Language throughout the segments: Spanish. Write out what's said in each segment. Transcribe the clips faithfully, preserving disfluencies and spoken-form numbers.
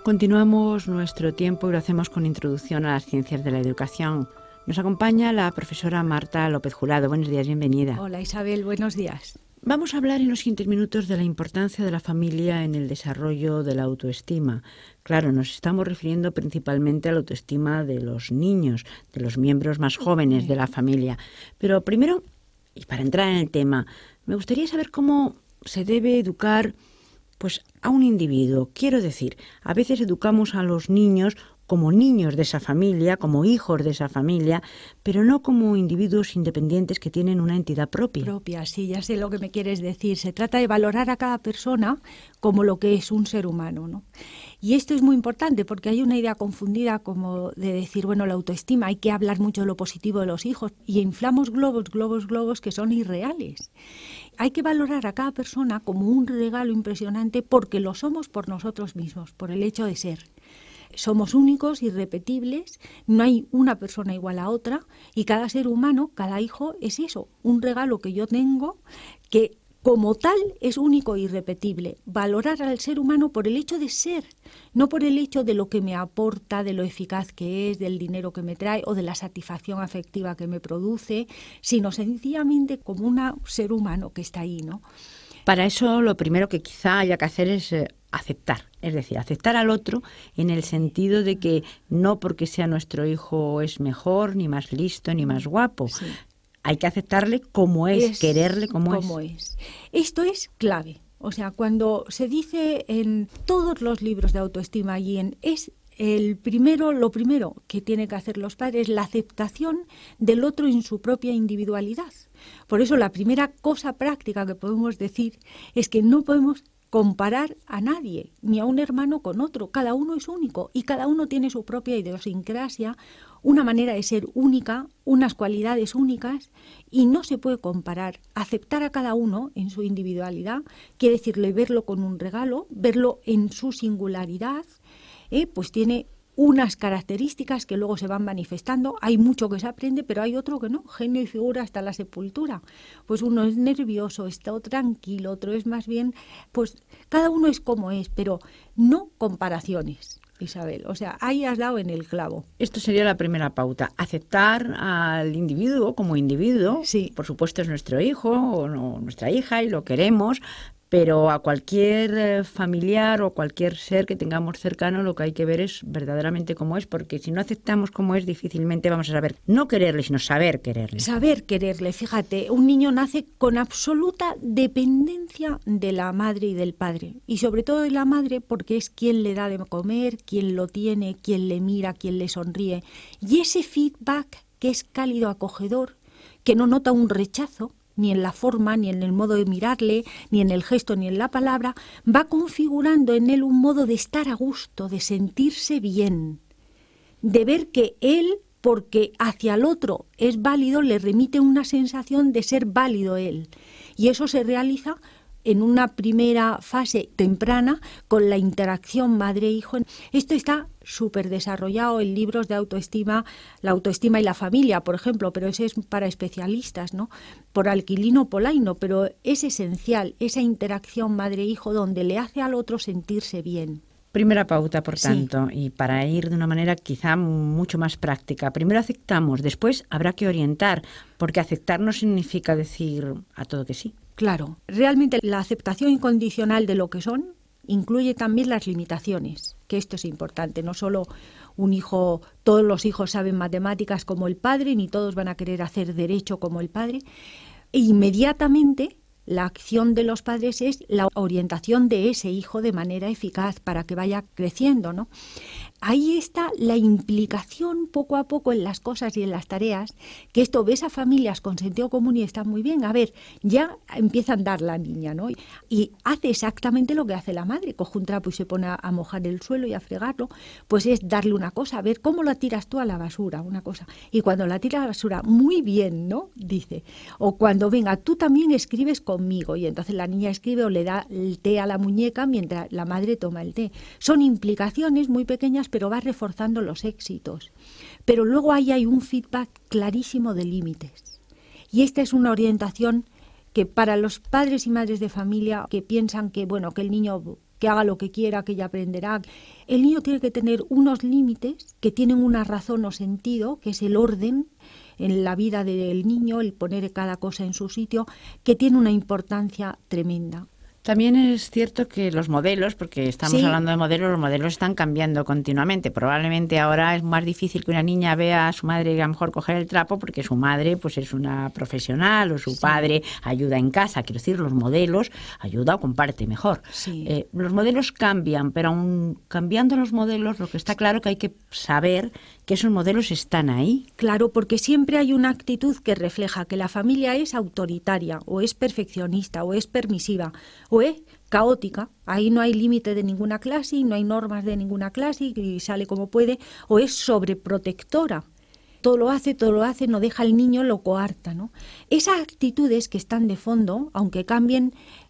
Continuamos nuestro tiempo y lo hacemos con introducción a las ciencias de la educación. Nos acompaña la profesora Marta López Jurado. Buenos días, bienvenida. Hola Isabel, buenos días. Vamos a hablar en los siguientes minutos de la importancia de la familia en el desarrollo de la autoestima. Claro, nos estamos refiriendo principalmente a la autoestima de los niños, de los miembros más jóvenes de la familia. Pero primero, y para entrar en el tema, me gustaría saber cómo se debe educar pues, a un individuo. Quiero decir, a veces educamos a los niños como niños de esa familia, como hijos de esa familia, pero no como individuos independientes que tienen una entidad propia. Propia, sí, ya sé lo que me quieres decir. Se trata de valorar a cada persona como lo que es un ser humano, ¿no? Y esto es muy importante porque hay una idea confundida como de decir, bueno, la autoestima, hay que hablar mucho de lo positivo de los hijos y inflamos globos, globos, globos que son irreales. Hay que valorar a cada persona como un regalo impresionante porque lo somos por nosotros mismos, por el hecho de ser. Somos únicos, irrepetibles, no hay una persona igual a otra y cada ser humano, cada hijo es eso, un regalo que yo tengo que como tal es único e irrepetible. Valorar al ser humano por el hecho de ser, no por el hecho de lo que me aporta, de lo eficaz que es, del dinero que me trae o de la satisfacción afectiva que me produce, sino sencillamente como un ser humano que está ahí, ¿no? Para eso lo primero que quizá haya que hacer es eh, aceptar, es decir, aceptar al otro en el sentido de que no porque sea nuestro hijo es mejor, ni más listo, ni más guapo. Sí. Hay que aceptarle como es, es quererle como, como es. es. Esto es clave. O sea, cuando se dice en todos los libros de autoestima y en es el primero, lo primero que tienen que hacer los padres es la aceptación del otro en su propia individualidad. Por eso la primera cosa práctica que podemos decir es que no podemos comparar a nadie, ni a un hermano con otro. Cada uno es único y cada uno tiene su propia idiosincrasia, una manera de ser única, unas cualidades únicas y no se puede comparar. Aceptar a cada uno en su individualidad quiere decirle verlo con un regalo, verlo en su singularidad, eh, pues tiene unas características que luego se van manifestando. Hay mucho que se aprende, pero hay otro que no. Genio y figura hasta la sepultura. Pues uno es nervioso, está tranquilo, otro es más bien... Pues cada uno es como es, pero no comparaciones, Isabel. O sea, ahí has dado en el clavo. Esto sería la primera pauta. Aceptar al individuo como individuo. Sí. Por supuesto es nuestro hijo o no, nuestra hija y lo queremos, pero a cualquier familiar o cualquier ser que tengamos cercano lo que hay que ver es verdaderamente cómo es, porque si no aceptamos cómo es, difícilmente vamos a saber, no quererle, sino saber quererle. Saber quererle, fíjate, un niño nace con absoluta dependencia de la madre y del padre, y sobre todo de la madre porque es quien le da de comer, quien lo tiene, quien le mira, quien le sonríe, y ese feedback que es cálido, acogedor, que no nota un rechazo, ni en la forma, ni en el modo de mirarle, ni en el gesto, ni en la palabra, va configurando en él un modo de estar a gusto, de sentirse bien, de ver que él, porque hacia el otro es válido, le remite una sensación de ser válido él. Y eso se realiza en una primera fase temprana con la interacción madre-hijo. Esto está súper desarrollado en libros de autoestima, la autoestima y la familia, por ejemplo, pero ese es para especialistas, ¿no? Por Aquilino Polaino, pero es esencial esa interacción madre-hijo donde le hace al otro sentirse bien. Primera pauta, por tanto, sí. Y para ir de una manera quizá mucho más práctica. Primero aceptamos, después habrá que orientar, porque aceptar no significa decir a todo que sí. Claro, realmente la aceptación incondicional de lo que son incluye también las limitaciones, que esto es importante. No solo un hijo, todos los hijos saben matemáticas como el padre, ni todos van a querer hacer derecho como el padre. E inmediatamente la acción de los padres es la orientación de ese hijo de manera eficaz para que vaya creciendo, ¿no? Ahí está la implicación poco a poco en las cosas y en las tareas, que esto ves a familias con sentido común y está muy bien. A ver, ya empieza a andar la niña, ¿no? Y hace exactamente lo que hace la madre, coge un trapo y se pone a mojar el suelo y a fregarlo, pues es darle una cosa, a ver, ¿cómo la tiras tú a la basura? Una cosa. Y cuando la tira a la basura, muy bien, ¿no? Dice. O cuando, venga, tú también escribes conmigo, y entonces la niña escribe o le da el té a la muñeca mientras la madre toma el té. Son implicaciones muy pequeñas, pero va reforzando los éxitos. Pero luego ahí hay un feedback clarísimo de límites. Y esta es una orientación que para los padres y madres de familia que piensan que, bueno, que el niño que haga lo que quiera, que ella aprenderá. El niño tiene que tener unos límites que tienen una razón o sentido, que es el orden en la vida del niño, el poner cada cosa en su sitio, que tiene una importancia tremenda. También es cierto que los modelos, porque estamos Sí. hablando de modelos, los modelos están cambiando continuamente. Probablemente ahora es más difícil que una niña vea a su madre a lo mejor coger el trapo porque su madre pues es una profesional o su Sí. padre ayuda en casa. Quiero decir, los modelos ayuda o comparte mejor. Sí. Eh, los modelos cambian, pero aun cambiando los modelos, lo que está claro que hay que saber que esos modelos están ahí. Claro, porque siempre hay una actitud que refleja que la familia es autoritaria, o es perfeccionista, o es permisiva, o es caótica. Ahí no hay límite de ninguna clase, y no hay normas de ninguna clase, y sale como puede, o es sobreprotectora. Todo lo hace, todo lo hace, no deja al niño, lo coarta, ¿no? Esas actitudes que están de fondo, aunque cambien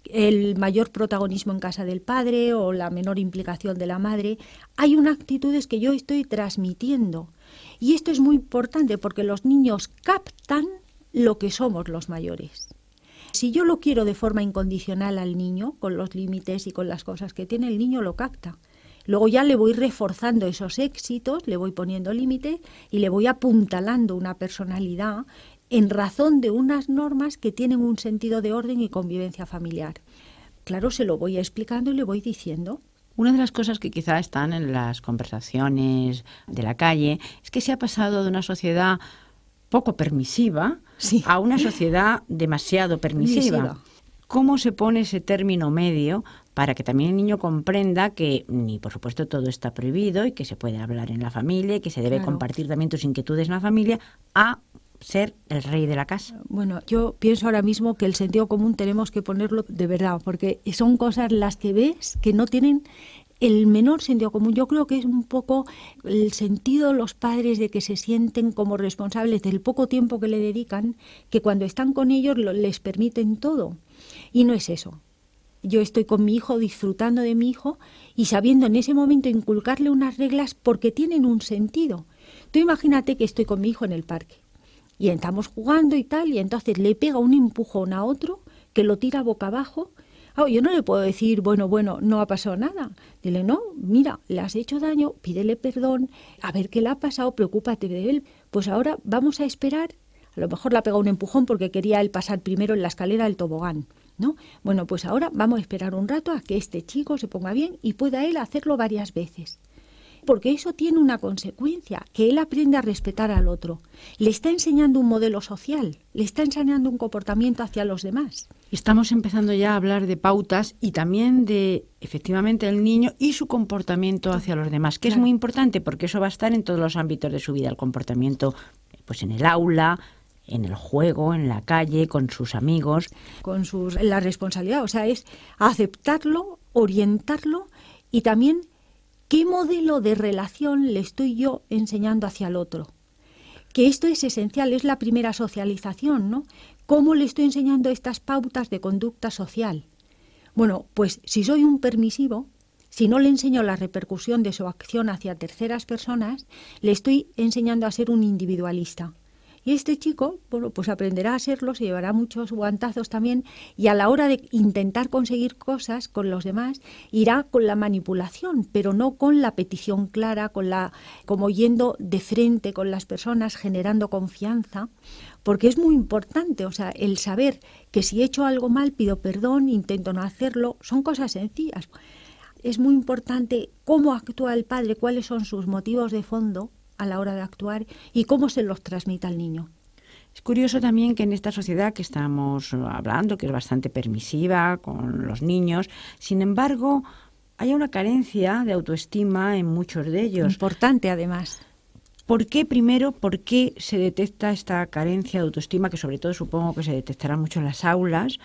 el mayor protagonismo en casa del padre o la menor implicación de la madre, hay unas actitudes que yo estoy transmitiendo. Y esto es muy importante porque los niños captan lo que somos los mayores. Si yo lo quiero de forma incondicional al niño, con los límites y con las cosas que tiene, el niño lo capta. Luego ya le voy reforzando esos éxitos, le voy poniendo límites y le voy apuntalando una personalidad en razón de unas normas que tienen un sentido de orden y convivencia familiar. Claro, se lo voy explicando y le voy diciendo. Una de las cosas que quizá están en las conversaciones de la calle es que se ha pasado de una sociedad poco permisiva Sí. a una sociedad demasiado permisiva. Permisiva. ¿Cómo se pone ese término medio para que también el niño comprenda que ni por supuesto todo está prohibido y que se puede hablar en la familia y que se debe Claro. compartir también tus inquietudes en la familia, a ser el rey de la casa? Bueno, yo pienso ahora mismo que el sentido común tenemos que ponerlo de verdad, porque son cosas las que ves que no tienen el menor sentido común. Yo creo que es un poco el sentido de los padres de que se sienten como responsables del poco tiempo que le dedican, que cuando están con ellos lo, les permiten todo. Y no es eso. Yo estoy con mi hijo, disfrutando de mi hijo y sabiendo en ese momento inculcarle unas reglas porque tienen un sentido. Tú imagínate que estoy con mi hijo en el parque y estamos jugando y tal, y entonces le pega un empujón a otro que lo tira boca abajo. Oh, yo no le puedo decir, bueno, bueno, no ha pasado nada. Dile, no, mira, le has hecho daño, pídele perdón, a ver qué le ha pasado, preocúpate de él. Pues ahora vamos a esperar. A lo mejor le ha pegado un empujón porque quería él pasar primero en la escalera del tobogán, ¿no? Bueno, pues ahora vamos a esperar un rato a que este chico se ponga bien y pueda él hacerlo varias veces. Porque eso tiene una consecuencia, que él aprende a respetar al otro. Le está enseñando un modelo social, le está enseñando un comportamiento hacia los demás. Estamos empezando ya a hablar de pautas y también de, efectivamente, el niño y su comportamiento hacia los demás, que Claro. es muy importante porque eso va a estar en todos los ámbitos de su vida, el comportamiento pues en el aula, en el juego, en la calle, con sus amigos. Con sus, la responsabilidad, o sea, es aceptarlo, orientarlo y también qué modelo de relación le estoy yo enseñando hacia el otro. Que esto es esencial, es la primera socialización, ¿no? ¿Cómo le estoy enseñando estas pautas de conducta social? Bueno, pues si soy un permisivo, si no le enseño la repercusión de su acción hacia terceras personas, le estoy enseñando a ser un individualista. Y este chico, bueno, pues aprenderá a serlo, se llevará muchos guantazos también, y a la hora de intentar conseguir cosas con los demás, irá con la manipulación, pero no con la petición clara, con la, como yendo de frente con las personas, generando confianza, porque es muy importante, o sea, el saber que si he hecho algo mal, pido perdón, intento no hacerlo, son cosas sencillas. Es muy importante cómo actúa el padre, cuáles son sus motivos de fondo a la hora de actuar y cómo se los transmite al niño. Es curioso también que en esta sociedad que estamos hablando, que es bastante permisiva con los niños, sin embargo, haya una carencia de autoestima en muchos de ellos. Importante, además. ¿Por qué, primero, por qué se detecta esta carencia de autoestima, que sobre todo supongo que se detectará mucho en las aulas,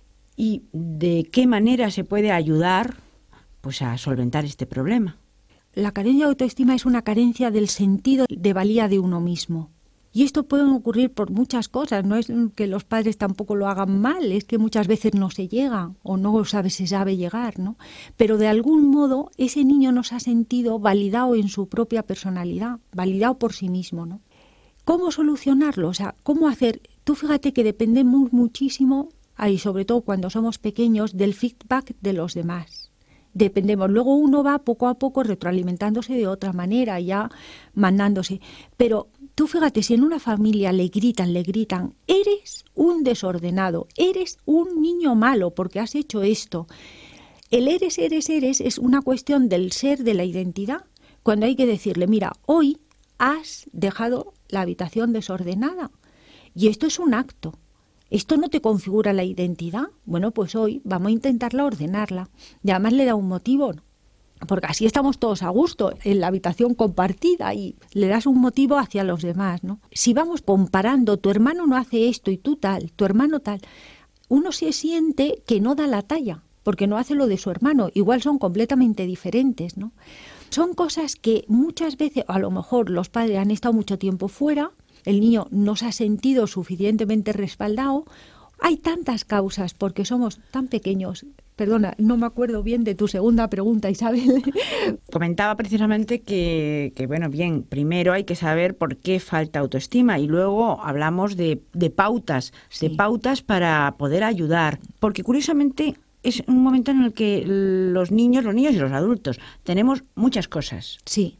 y de qué manera se puede ayudar pues, a solventar este problema? La carencia de autoestima es una carencia del sentido de valía de uno mismo. Y esto puede ocurrir por muchas cosas, no es que los padres tampoco lo hagan mal, es que muchas veces no se llega o no sabe, se sabe llegar, ¿no? Pero de algún modo ese niño no se ha sentido validado en su propia personalidad, validado por sí mismo, ¿no? ¿Cómo solucionarlo? O sea, ¿cómo hacer? Tú fíjate que dependemos muchísimo, y sobre todo cuando somos pequeños, del feedback de los demás. dependemos. Luego uno va poco a poco retroalimentándose de otra manera, ya mandándose. Pero tú fíjate, si en una familia le gritan, le gritan, eres un desordenado, eres un niño malo porque has hecho esto. El eres, eres, eres es una cuestión del ser, de la identidad, cuando hay que decirle, mira, hoy has dejado la habitación desordenada y esto es un acto. ¿Esto no te configura la identidad? Bueno, pues hoy vamos a intentarla ordenarla. Y además le da un motivo, porque así estamos todos a gusto en la habitación compartida y le das un motivo hacia los demás, ¿no? Si vamos comparando, tu hermano no hace esto y tú tal, tu hermano tal, uno se siente que no da la talla, porque no hace lo de su hermano. Igual son completamente diferentes, ¿no? Son cosas que muchas veces, a lo mejor los padres han estado mucho tiempo fuera, el niño no se ha sentido suficientemente respaldado. Hay tantas causas porque somos tan pequeños. Perdona, no me acuerdo bien de tu segunda pregunta, Isabel. Comentaba precisamente que, que, bueno, bien, primero hay que saber por qué falta autoestima y luego hablamos de, de pautas, sí. de pautas para poder ayudar. Porque curiosamente es un momento en el que los niños, los niños y los adultos tenemos muchas cosas. Sí.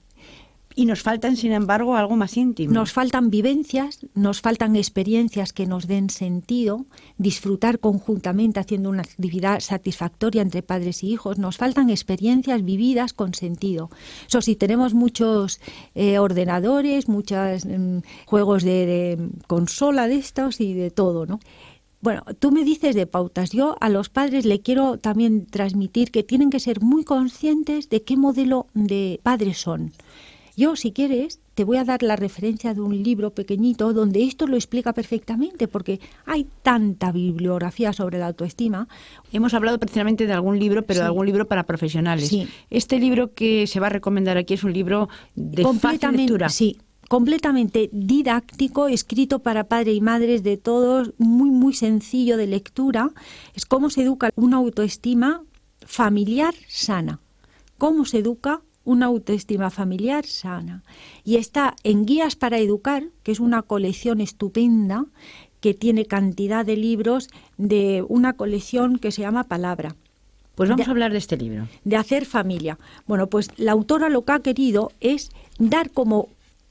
Y nos faltan, sin embargo, algo más íntimo. Nos faltan vivencias, nos faltan experiencias que nos den sentido, disfrutar conjuntamente haciendo una actividad satisfactoria entre padres y hijos. Nos faltan experiencias vividas con sentido. Eso sí, tenemos muchos eh, ordenadores, muchos eh, juegos de, de consola de estos y de todo, ¿no? Bueno, tú me dices de pautas. Yo a los padres le quiero también transmitir que tienen que ser muy conscientes de qué modelo de padres son. Yo, si quieres, te voy a dar la referencia de un libro pequeñito donde esto lo explica perfectamente, porque hay tanta bibliografía sobre la autoestima. Hemos hablado precisamente de algún libro, pero sí. de algún libro para profesionales. Sí. Este libro que se va a recomendar aquí es un libro de fácil lectura. Sí, completamente didáctico, escrito para padres y madres de todos, muy, muy sencillo de lectura. Es cómo se educa una autoestima familiar sana. Cómo se educa una autoestima familiar sana. Y está en Guías para Educar, que es una colección estupenda, que tiene cantidad de libros, de una colección que se llama Palabra. Pues vamos de, a hablar de este libro. De hacer familia. Bueno, pues la autora lo que ha querido es dar como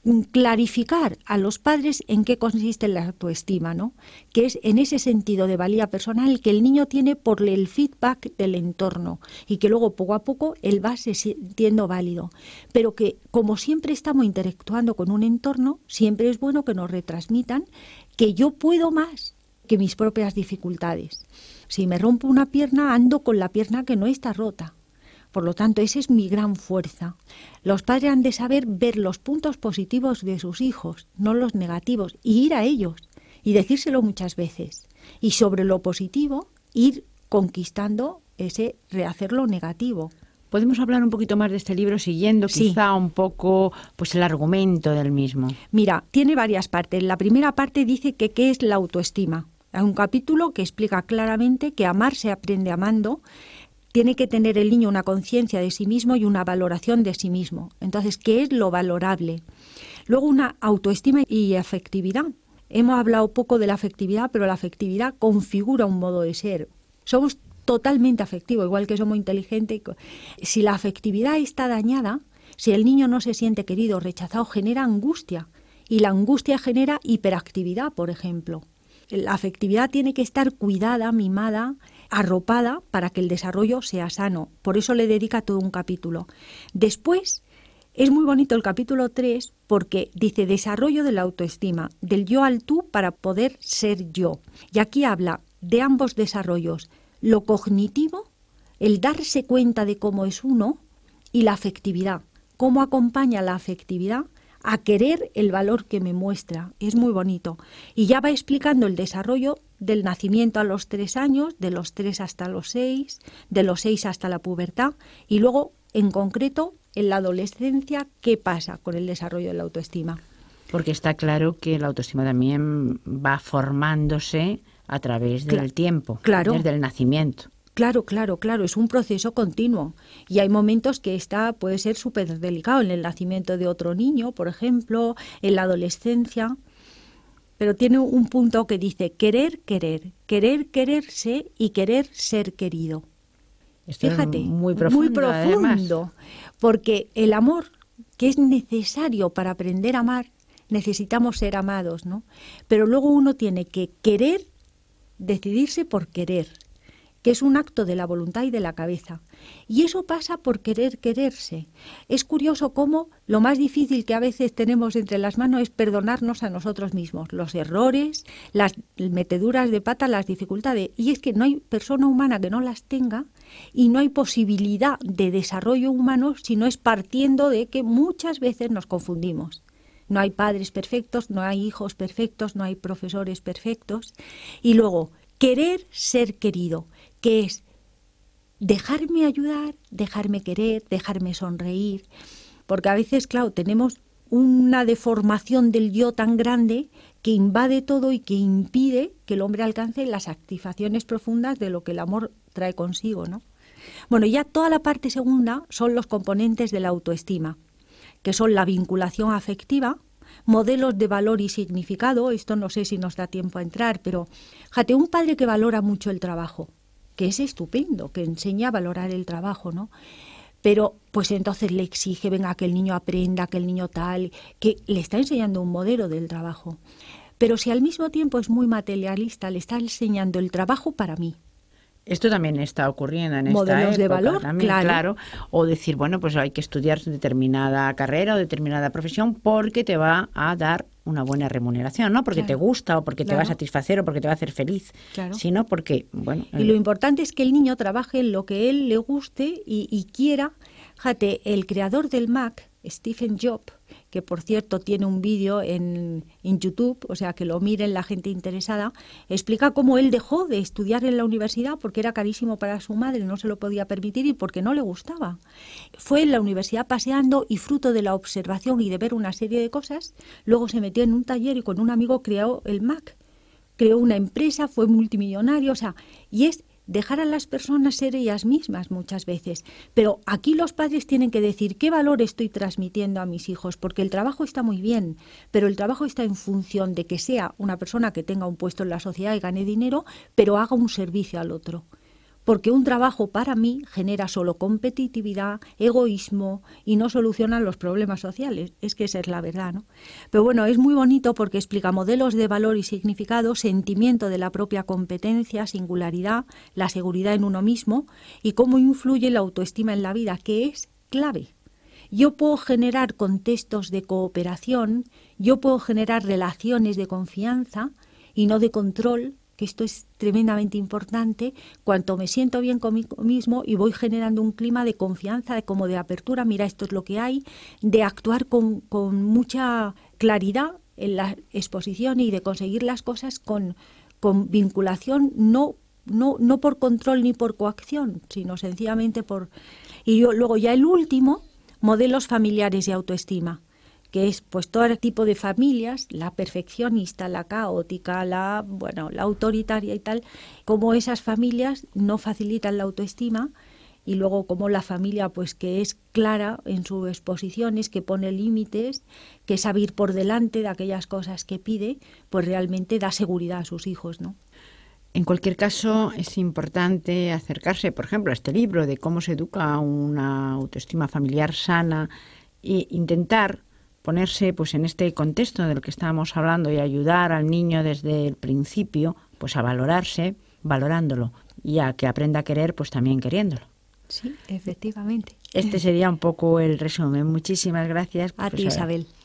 clarificar a los padres en qué consiste la autoestima, ¿no? Que es en ese sentido de valía personal que el niño tiene por el feedback del entorno y que luego poco a poco él va se sintiendo válido, pero que como siempre estamos interactuando con un entorno, siempre es bueno que nos retransmitan que yo puedo más que mis propias dificultades. Si me rompo una pierna, ando con la pierna que no está rota. Por lo tanto, esa es mi gran fuerza. Los padres han de saber ver los puntos positivos de sus hijos, no los negativos, y ir a ellos, y decírselo muchas veces. Y sobre lo positivo, ir conquistando ese rehacerlo negativo. ¿Podemos hablar un poquito más de este libro siguiendo Sí. quizá un poco pues el argumento del mismo? Mira, tiene varias partes. La primera parte dice que qué es la autoestima. Hay un capítulo que explica claramente que amar se aprende amando. Tiene que tener el niño una conciencia de sí mismo y una valoración de sí mismo. Entonces, ¿qué es lo valorable? Luego, una autoestima y afectividad. Hemos hablado poco de la afectividad, pero la afectividad configura un modo de ser. Somos totalmente afectivos, igual que somos inteligentes. Si la afectividad está dañada, si el niño no se siente querido o rechazado, genera angustia. Y la angustia genera hiperactividad, por ejemplo. La afectividad tiene que estar cuidada, mimada, arropada para que el desarrollo sea sano. Por eso le dedica todo un capítulo. Después, es muy bonito el capítulo tres porque dice desarrollo de la autoestima, del yo al tú para poder ser yo. Y aquí habla de ambos desarrollos, lo cognitivo, el darse cuenta de cómo es uno, y la afectividad, cómo acompaña la afectividad a querer el valor que me muestra. Es muy bonito. Y ya va explicando el desarrollo del nacimiento a los tres años, de los tres hasta los seis, de los seis hasta la pubertad, y luego, en concreto, en la adolescencia, ¿qué pasa con el desarrollo de la autoestima? Porque está claro que la autoestima también va formándose a través del Cla- tiempo, claro. desde el nacimiento. Claro, claro, claro, es un proceso continuo y hay momentos que está, puede ser súper delicado en el nacimiento de otro niño, por ejemplo, en la adolescencia, pero tiene un punto que dice querer, querer, querer, quererse y querer ser querido. Esto Fíjate, es muy profundo, muy profundo, además. Porque el amor que es necesario para aprender a amar, necesitamos ser amados, ¿no? Pero luego uno tiene que querer, decidirse por querer, que es un acto de la voluntad y de la cabeza. Y eso pasa por querer quererse. Es curioso cómo lo más difícil que a veces tenemos entre las manos es perdonarnos a nosotros mismos, los errores, las meteduras de pata, las dificultades. Y es que no hay persona humana que no las tenga y no hay posibilidad de desarrollo humano si no es partiendo de que muchas veces nos confundimos. No hay padres perfectos, no hay hijos perfectos, no hay profesores perfectos. Y luego, querer ser querido, que es dejarme ayudar, dejarme querer, dejarme sonreír, porque a veces, claro, tenemos una deformación del yo tan grande que invade todo y que impide que el hombre alcance las satisfacciones profundas de lo que el amor trae consigo, ¿no? Bueno, ya toda la parte segunda son los componentes de la autoestima, que son la vinculación afectiva, modelos de valor y significado. Esto no sé si nos da tiempo a entrar, pero fíjate, un padre que valora mucho el trabajo, que es estupendo, que enseña a valorar el trabajo, ¿no? Pero pues entonces le exige, venga, que el niño aprenda, que el niño tal, que le está enseñando un modelo del trabajo. Pero si al mismo tiempo es muy materialista, le está enseñando el trabajo para mí. Esto también está ocurriendo en Modelos esta época de valor, también, claro. claro. O decir, bueno, pues hay que estudiar determinada carrera o determinada profesión porque te va a dar una buena remuneración, no porque Claro. te gusta o porque Claro. te va a satisfacer o porque te va a hacer feliz, Claro. sino porque, bueno... Y lo importante es que el niño trabaje en lo que él le guste y, y quiera. Fíjate, el creador del Mac, Stephen Jobs, que por cierto tiene un vídeo en, en YouTube, o sea que lo miren la gente interesada, explica cómo él dejó de estudiar en la universidad porque era carísimo para su madre, no se lo podía permitir y porque no le gustaba. Fue en la universidad paseando y fruto de la observación y de ver una serie de cosas, luego se metió en un taller y con un amigo creó el Mac. Creó una empresa, fue multimillonario, o sea, y es dejar a las personas ser ellas mismas muchas veces. Pero aquí los padres tienen que decir qué valor estoy transmitiendo a mis hijos, porque el trabajo está muy bien, pero el trabajo está en función de que sea una persona que tenga un puesto en la sociedad y gane dinero, pero haga un servicio al otro. Porque un trabajo para mí genera solo competitividad, egoísmo y no soluciona los problemas sociales. Es que esa es la verdad, ¿no? Pero bueno, es muy bonito porque explica modelos de valor y significado, sentimiento de la propia competencia, singularidad, la seguridad en uno mismo y cómo influye la autoestima en la vida, que es clave. Yo puedo generar contextos de cooperación, yo puedo generar relaciones de confianza y no de control, que esto es tremendamente importante, cuanto me siento bien conmigo mismo y voy generando un clima de confianza, de como de apertura, mira, esto es lo que hay, de actuar con, con mucha claridad en la exposición y de conseguir las cosas con, con vinculación, no, no, no por control ni por coacción, sino sencillamente por... Y yo, luego ya el último, modelos familiares de autoestima, que es pues todo tipo de familias, la perfeccionista, la caótica, la bueno, la autoritaria y tal, como esas familias no facilitan la autoestima y luego como la familia pues que es clara en sus exposiciones, que pone límites, que sabe ir por delante de aquellas cosas que pide, pues realmente da seguridad a sus hijos, ¿no? En cualquier caso, es importante acercarse, por ejemplo, a este libro de cómo se educa una autoestima familiar sana e intentar ponerse pues en este contexto del que estábamos hablando y ayudar al niño desde el principio pues a valorarse, valorándolo y a que aprenda a querer pues también queriéndolo. Sí, efectivamente. Este sería un poco el resumen. Muchísimas gracias, A ti, profesora. Isabel.